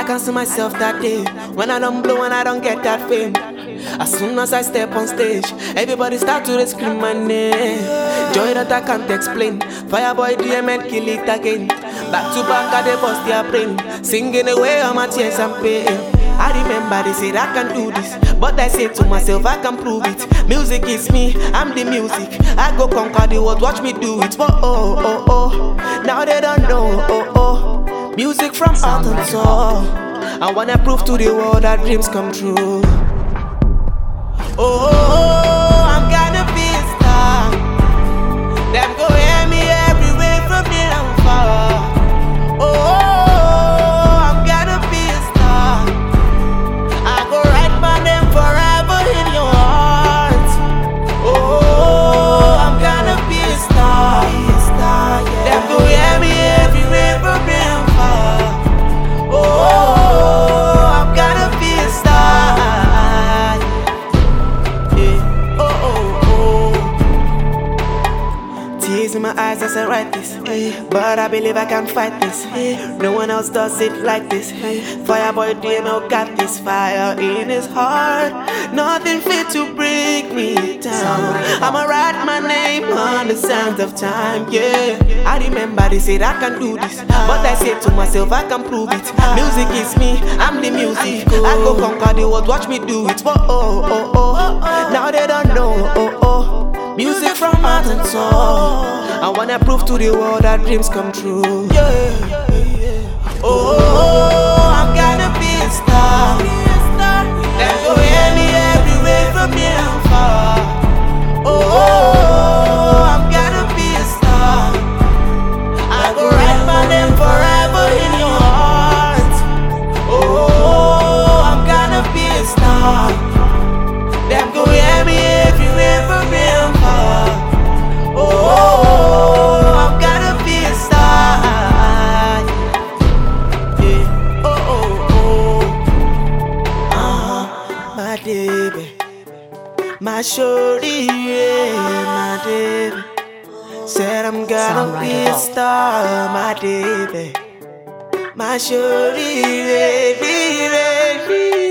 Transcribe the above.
I can see myself that day when I don't blow and I don't get that fame. As soon as I step on stage, everybody start to scream my name. Joy that I can't explain. Fireboy DMN kill it again. Back to back, I dey bust their brain, singing away all my tears and pain. I remember they said I can do this, but I say to myself I can prove it. Music is me, I'm the music. I go conquer the world, watch me do it. Oh, now they don't know. Music from heart and soul. I wanna prove to the world that dreams come true. I'm gonna be a star. Them go hear me everywhere from near and far. I'm gonna be a star. I go write my name forever in your heart. I'm gonna be a star. Them go hear me everywhere from near and far. I'm gonna be a star. Tears in my eyes as I write this, but I believe I can fight this. No one else does it like this. Fireboy DML got this fire in his heart. Nothing fit to break me down. I'ma write my name on the sands of time, yeah. I remember they said I can do this, but I said to myself I can prove it. Music is me, I'm the music. I go conquer the world, watch me do it. Now they don't know. Music from heart and soul. I wanna prove to the world that dreams come true. I'm gonna be a star. Them go hear me everywhere from near and far. I'm gonna be a star. I go write my name forever in your heart. I'm gonna be a star. Them go hear me everywhere from near and far. I'm gonna be a star. My baby, my shorty, my baby. Said I'm gonna be a star, my baby, my shorty, baby.